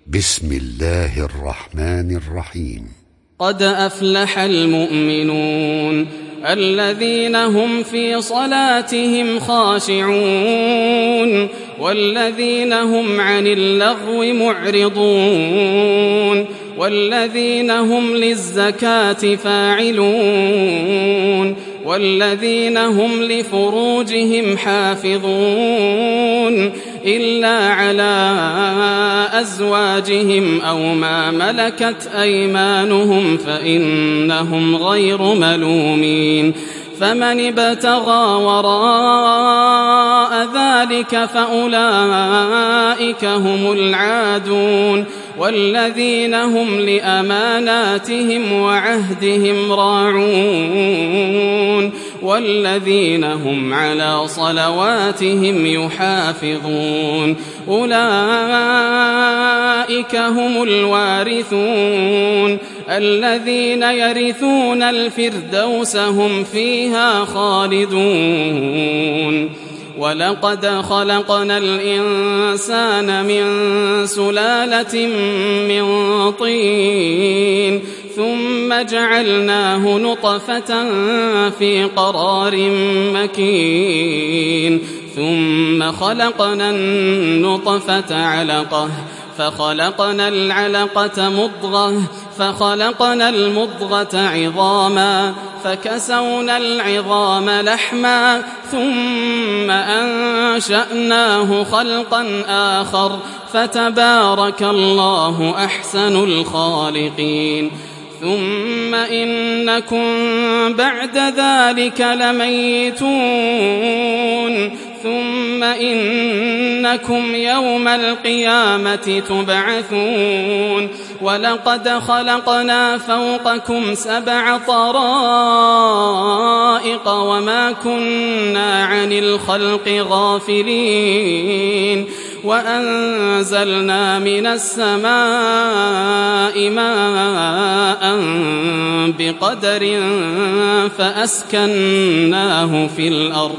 بسم الله الرحمن الرحيم. قد أفلح المؤمنون الذين هم في صلاتهم خاشعون والذين هم عن اللغو معرضون والذين هم للزكاة فاعلون والذين هم لفروجهم حافظون إلا على أزواجهم أو ما ملكت أيمانهم فإنهم غير ملومين فمن ابتغى وراء ذلك فأولئك هم العادون والذين هم لأماناتهم وعهدهم راعون والذين هم على صلواتهم يحافظون أولئك هم الوارثون الذين يرثون الفردوس هم فيها خالدون ولقد خلقنا الإنسان من سلالة من طين ثم جعلناه نطفة في قرار مكين ثم خلقنا النطفة علقة فخلقنا العلقة مضغة فخلقنا المضغة عظاما فكسونا العظام لحما ثم أنشأناه خلقا آخر فتبارك الله أحسن الخالقين ثم إنكم بعد ذلك لميتون ثم إنكم يوم القيامة تبعثون ولقد خلقنا فوقكم 7 طرائق وما كنا عن الخلق غافلين وأنزلنا من السماء ماء بقدر فأسكناه في الأرض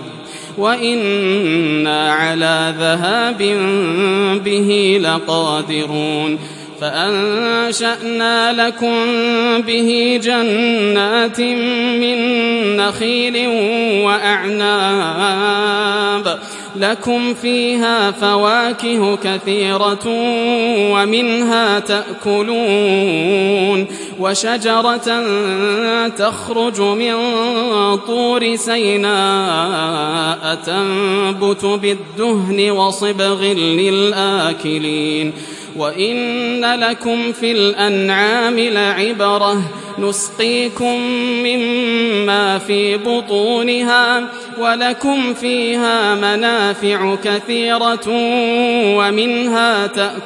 وإنا على ذهاب به لقادرون فأنشأنا لكم به جنات من نخيل وأعناب لكم فيها فواكه كثيرة ومنها تأكلون وشجرة تخرج من طور سيناء تنبت بالدهن وصبغ للآكلين وإن لكم في الأنعام لعبرة نسقيكم مما في بطونها ولكم فيها منافع كثيرة ومنها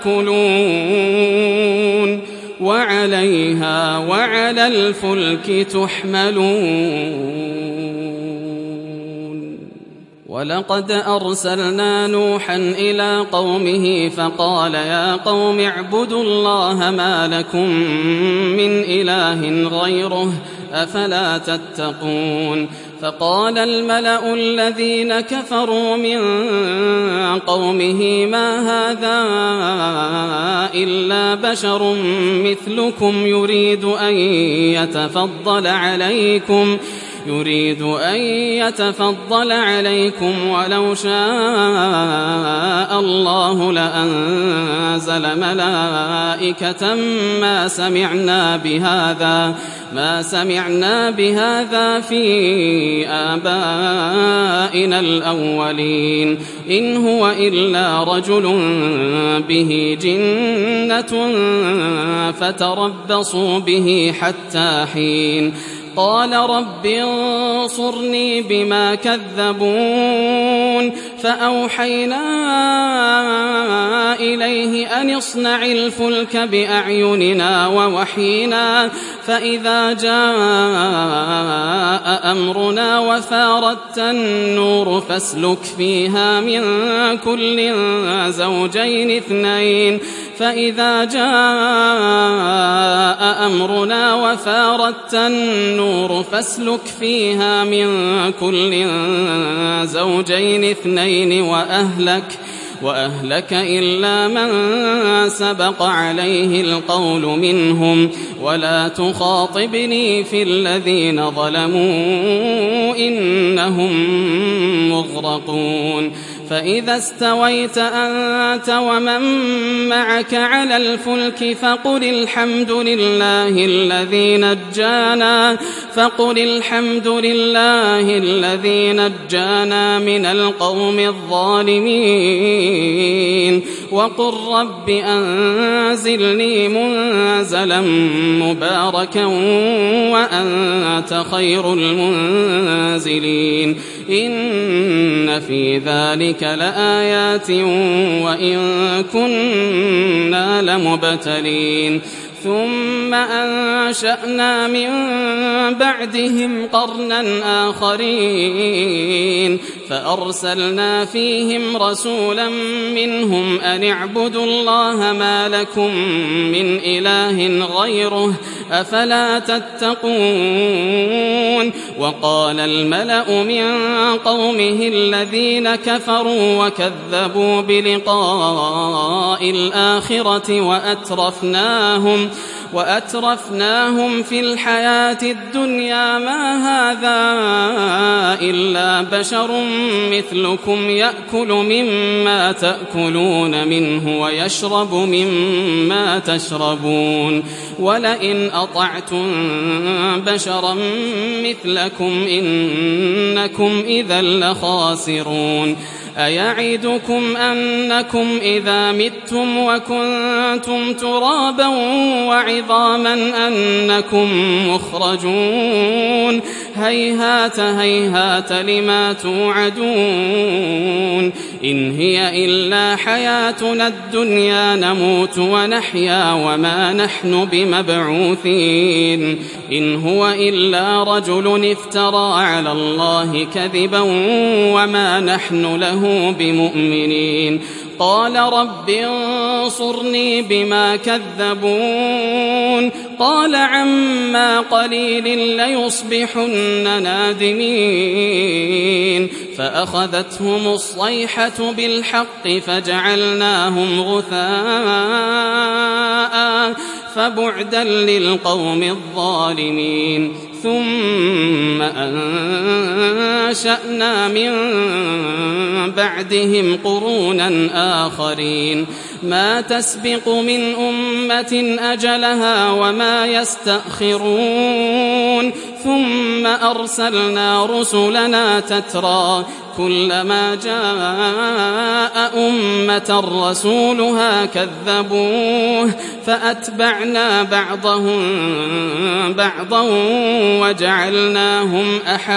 تأكلون وعليها وعلى الفلك تحملون ولقد أرسلنا نوحا إلى قومه فقال يا قوم اعبدوا الله ما لكم من إله غيره أفلا تتقون فقال الملأ الذين كفروا من قومه ما هذا إلا بشر مثلكم يريد أن يتفضل عليكم ولو شاء الله لأنزل ملائكة ما سمعنا بهذا في آبائنا الأولين إن هو إلا رجل به جنة فتربصوا به حتى حين قال رب انصرني بما كذبون فأوحينا إليه أن اصنع الفلك بأعيننا ووحينا فإذا جاء أمرنا وفاردت النور فاسلك فيها من كل زوجين 2 فإذا جاء أمرنا وفاردت النور فاسلك فيها من كل زوجين 2 وأهلك إلا من سبق عليه القول منهم ولا تخاطبني في الذين ظلموا إنهم مغرقون فإذا استويت أنت ومن معك على الفلك فقل الحمد لله الذي نجانا من القوم الظالمين وقل رب أنزلني منزلا مباركا وأنت خير المنزلين إن في ذلك لآيات وإن كنا لمبتلين ثم أنشأنا من بعدهم قرنا آخرين فأرسلنا فيهم رسولا منهم أن اعبدوا الله ما لكم من إله غيره أفلا تتقون وقال الملأ من قومه الذين كفروا وكذبوا بلقاء الآخرة وأترفناهم في الحياة الدنيا ما هذا إلا بشر مثلكم يأكل مما تأكلون منه ويشرب مما تشربون ولئن أطعتم بشرا مثلكم إنكم إذا لخاسرون أيعدكم أنكم إذا متم وكنتم ترابا وعظاما أنكم مخرجون هيهات هيهات لما توعدون إن هي إلا حياتنا الدنيا نموت ونحيا وما نحن بمبعوثين إن هو إلا رجل افترى على الله كذبا وما نحن له بمؤمنين قال رب انصرني بما كذبون قال عما قليل ليصبحن نادمين فأخذتهم الصيحة بالحق فجعلناهم غثاء فبعدا للقوم الظالمين ثم أنشأنا من بعدهم قرونا آخرين ما تسبق من أمة أجلها وما يستأخرون ثم أرسلنا رسلنا تترى كلما جاء أمة رسولها كذبوه فأتبعنا بعضهم بعضا وجعلناهم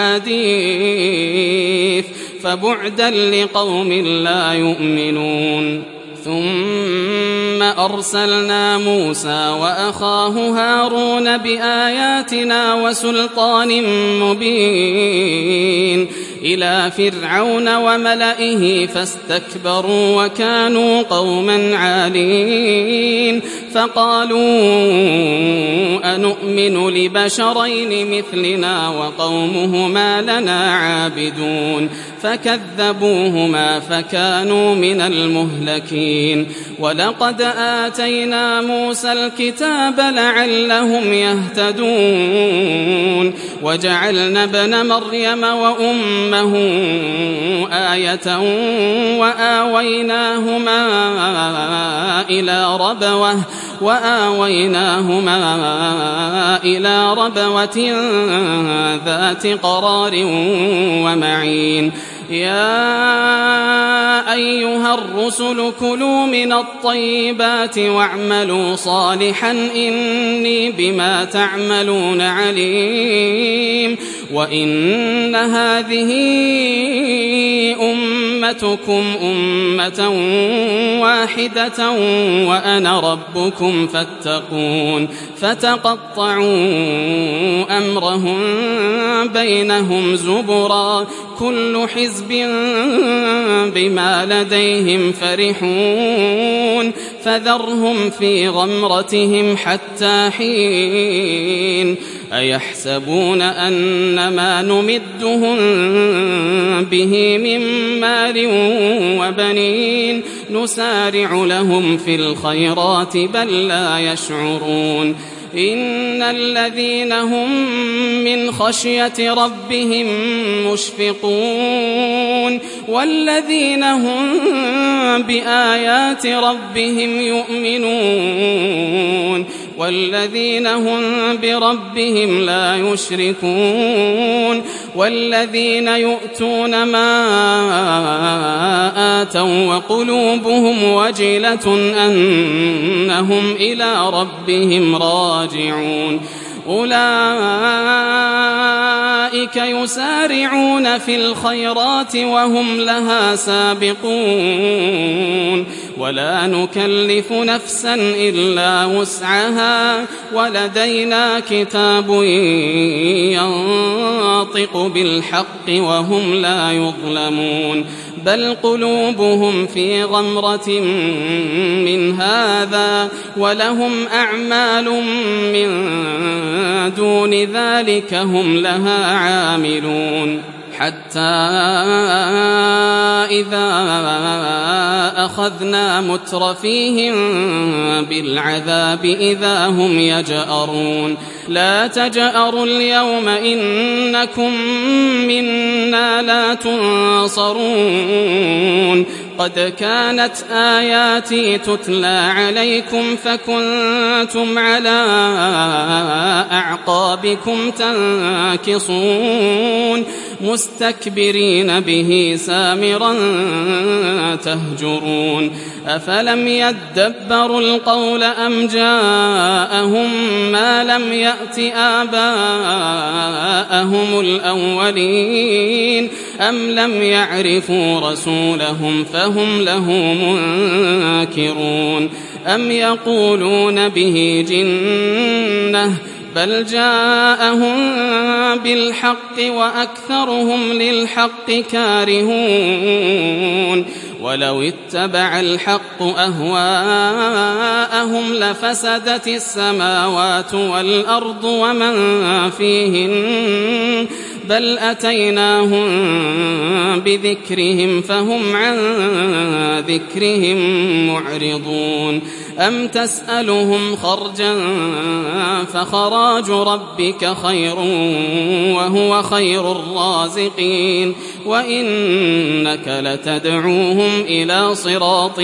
أحاديث فبعدا لقوم لا يؤمنون ثم أرسلنا موسى وأخاه هارون بآياتنا وسلطان مبين إلى فرعون وملئه فاستكبروا وكانوا قوما عالين فقالوا أنؤمن لبشرين مثلنا وقومهما لنا عابدون فكذبوهما فكانوا من المهلكين ولقد آتينا موسى الكتاب لعلهم يهتدون وجعلنا ابن مريم وأمه آية وآويناهما إلى ربوة ذات قرار ومعين يا أيها الرسل كلوا من الطيبات واعملوا صالحا إني بما تعملون عليم وإن هذه أمتكم أمة واحدة وأنا ربكم فاتقون فتقطعوا أمرهم بينهم زبرا كل حزب حزب بما لديهم فرحون فذرهم في غمرتهم حتى حين أيحسبون أن ما نمدهم به من مال وبنين نسارع لهم في الخيرات بل لا يشعرون إن الذين هم من خشية ربهم مشفقون والذين هم بآيات ربهم يؤمنون والذين هم بربهم لا يشركون والذين يؤتون ما آتوا وقلوبهم وجلة أنهم إلى ربهم راجعون أولئك يسارعون في الخيرات وهم لها سابقون ولا نكلف نفسا إلا وسعها ولدينا كتاب ينطق بالحق وهم لا يظلمون بل قلوبهم في غمرة من هذا ولهم أعمال من دون ذلك هم لها عاملون حتى إذا أخذنا مترفيهم بالعذاب إذا هم يجأرون لا تجأروا اليوم إنكم منا لا تنصرون قد كانت آياتي تتلى عليكم فكنتم على أعقابكم تنكصون مستكبرين به سامرا تهجرون أفلم يدبروا القول أم جاءهم ما لم يأت آباءهم الأولين أم لم يعرفوا رسولهم فهم له منكرون أم يقولون به جنة بل جاءهم بالحق وأكثرهم للحق كارهون ولو اتبع الحق أهواءهم لفسدت السماوات والأرض ومن فيهن بل أتيناهم بذكرهم فهم عن ذكرهم معرضون أم تسألهم خرجا فخراج ربك خير وهو خير الرازقين وإنك لتدعوهم إلى صراط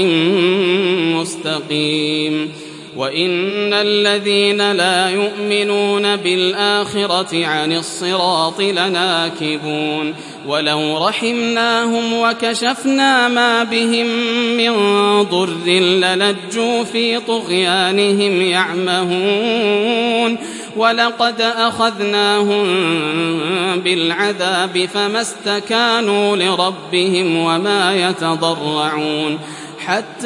مستقيم وإن الذين لا يؤمنون بالآخرة عن الصراط لناكبون ولو رحمناهم وكشفنا ما بهم من ضر للجوا في طغيانهم يعمهون ولقد أخذناهم بالعذاب فما استكانوا لربهم وما يتضرعون حتى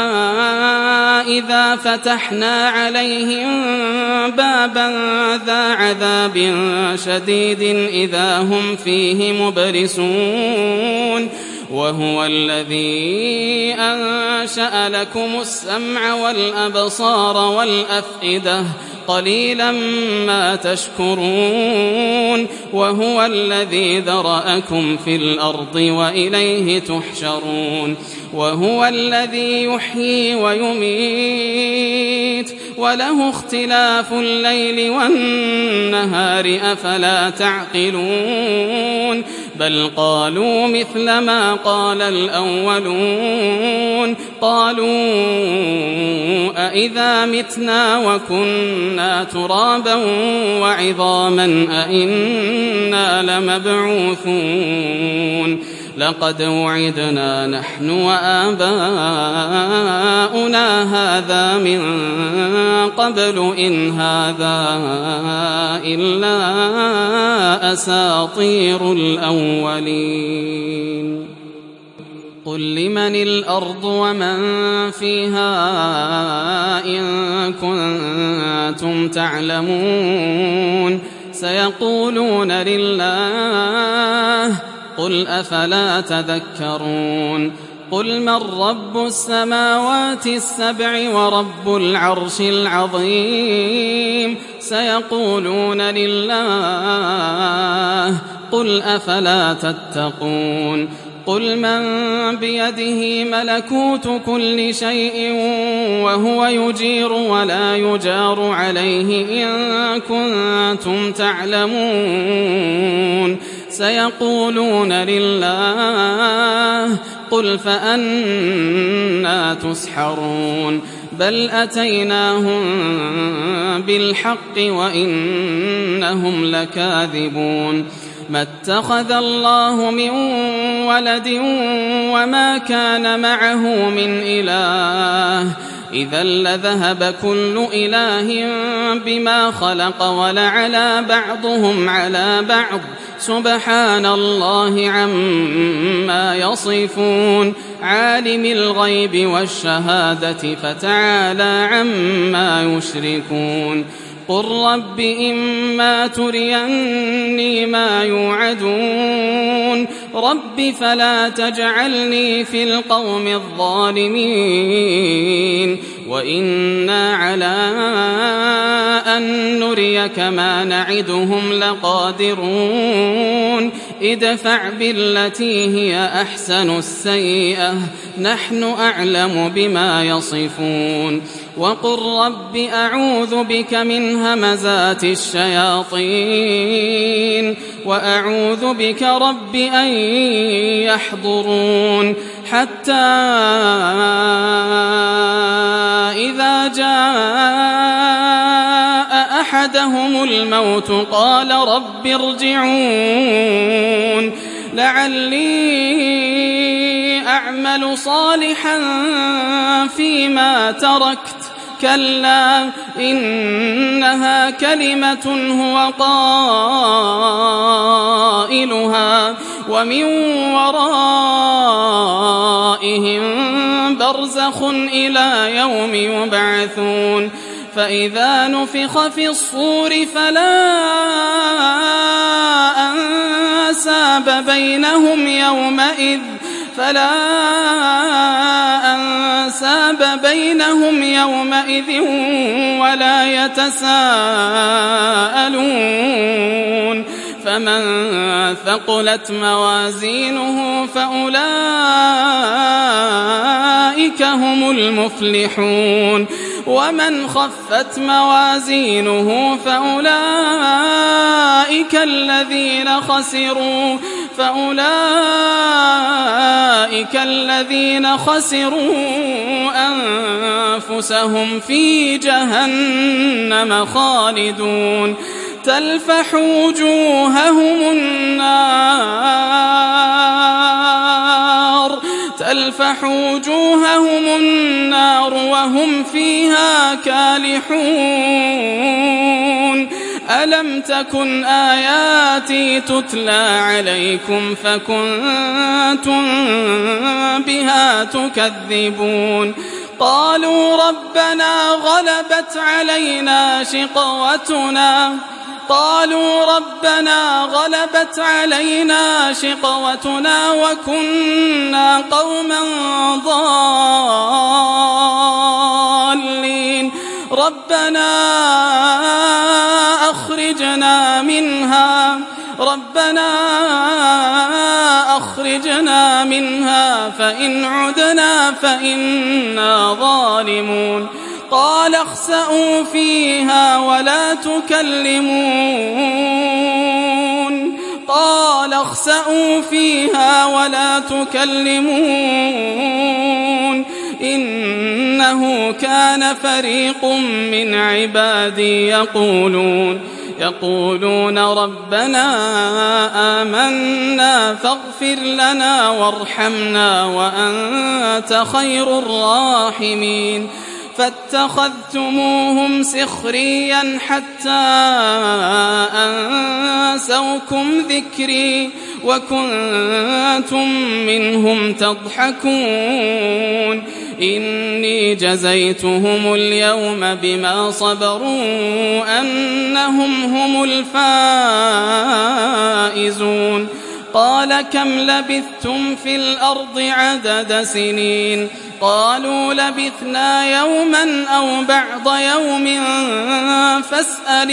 إذا فتحنا عليهم بابا ذا عذاب شديد إذا هم فيه مبلسون وهو الذي أنشأ لكم السمع والأبصار والأفئدة قليلا ما تشكرون وهو الذي ذرأكم في الأرض وإليه تحشرون وهو الذي يحيي ويميت وله اختلاف الليل والنهار أفلا تعقلون بل قالوا مثل ما قال الأولون قالوا أئذا متنا وكنا ترابا وعظاما أئنا لمبعوثون لقد وعدنا نحن وآباؤنا هذا من قبل إن هذا إلا أساطير الأولين قل لمن الأرض ومن فيها إن كنتم تعلمون سيقولون لله قل أفلا تذكرون قل من رب السماوات السبع ورب العرش العظيم سيقولون لله قل أفلا تتقون قل من بيده ملكوت كل شيء وهو يجير ولا يجار عليه إن كنتم تعلمون سيقولون لله قل فأنى تسحرون بل أتيناهم بالحق وإنهم لكاذبون ما اتخذ الله من ولد وما كان معه من إله إذا لذهب كل إله بما خلق ولعلى بعضهم على بعض سبحان الله عما يصفون عالم الغيب والشهادة فتعالى عما يشركون قل رب إما تريني ما يوعدون رب فلا تجعلني في القوم الظالمين وإنا على أن نريك ما نعدهم لقادرون ادفع بالتي هي أحسن السيئة نحن أعلم بما يصفون وقل رب أعوذ بك من همزات الشياطين وأعوذ بك رب أن يحضرون حتى إذا جاء أحدهم الموت قال رب ارجعون لعلي أعمل صالحا فيما تركت كلا إنها كلمة هو قائلها ومن ورائهم برزخ إلى يوم يبعثون فإذا نفخ في الصور فلا أنساب بينهم يومئذ ولا يتساءلون فمن ثقلت موازينه فأولئك هم المفلحون ومن خفت موازينه فأولئك الذين خسروا أنفسهم في جهنم خالدون تلفح وجوههم النار وهم فيها كالحون ألم تكن آياتي تتلى عليكم فكنتم بها تكذبون قالوا ربنا غلبت علينا شقوتنا وكنا قوما ضالين ربنا أخرجنا منها فإن عدنا فإنا ظالمون قال اخسئوا فيها ولا تكلمون إنه كان فريق من عبادي يقولون ربنا آمنا فاغفر لنا وارحمنا وأنت خير الراحمين فاتخذتموهم سخريا حتى أنسوكم ذكري وكنتم منهم تضحكون إني جزيتهم اليوم بما صبروا أنهم هم الفائزون قال كم لبثتم في الأرض عدد سنين قالوا لبثنا يوما أو بعض يوم فاسأل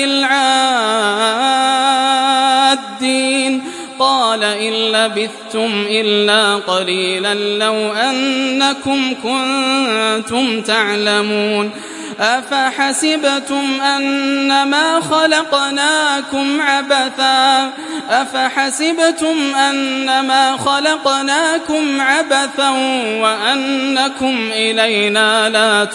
العادين قال إن لبثتم إلا قليلا لو أنكم كنتم تعلمون أفحسبتم أنما خلقناكم عبثا وأنكم إلينا لا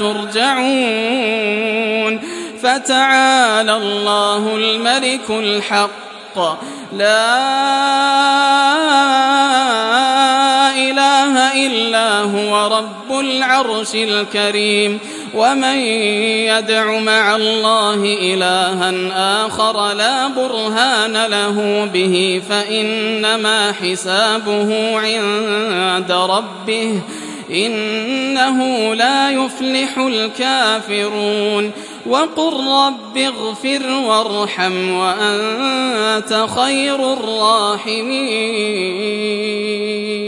ترجعون فتعالى الله الملك الحق لا إله إلا هو رب العرش الكريم ومن يدع مع الله إلها آخر لا برهان له به فإنما حسابه عند ربه إنه لا يفلح الكافرون وقل رب اغفر وارحم وأنت خير الراحمين